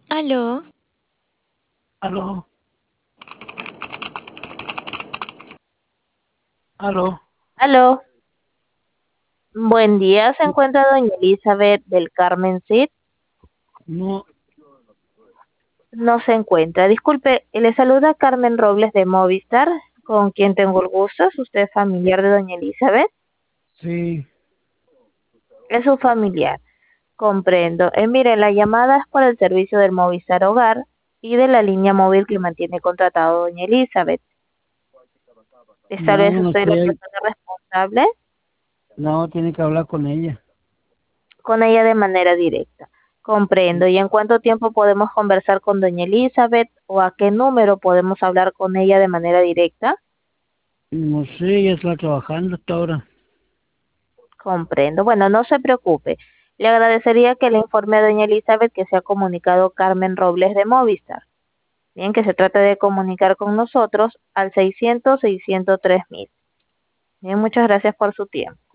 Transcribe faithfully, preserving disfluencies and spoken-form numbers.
Aló, Aló, aló. aló, buen día, se encuentra doña Elizabeth del Carmen Cid. No, No se encuentra. Disculpe, le saluda Carmen Robles de Movistar, con quien tengo el gusto. ¿Es usted familiar de doña Elizabeth? sí, Es su familiar, comprendo. Eh, mire, la llamada es por el servicio del Movistar Hogar y de la línea móvil que mantiene contratado doña Elizabeth. ¿Es tal no, vez no usted la sé, persona responsable? no, tiene que hablar con ella. Con ella de manera directa. Comprendo. ¿Y en cuánto tiempo podemos conversar con doña Elizabeth o a qué número podemos hablar con ella de manera directa? No sé, ella está trabajando hasta ahora. Comprendo. Bueno, no se preocupe. Le agradecería que le informe a doña Elizabeth que se ha comunicado Carmen Robles de Movistar. Bien, que se trata de comunicar con nosotros al seiscientos, seiscientos tres mil. Bien, muchas gracias por su tiempo.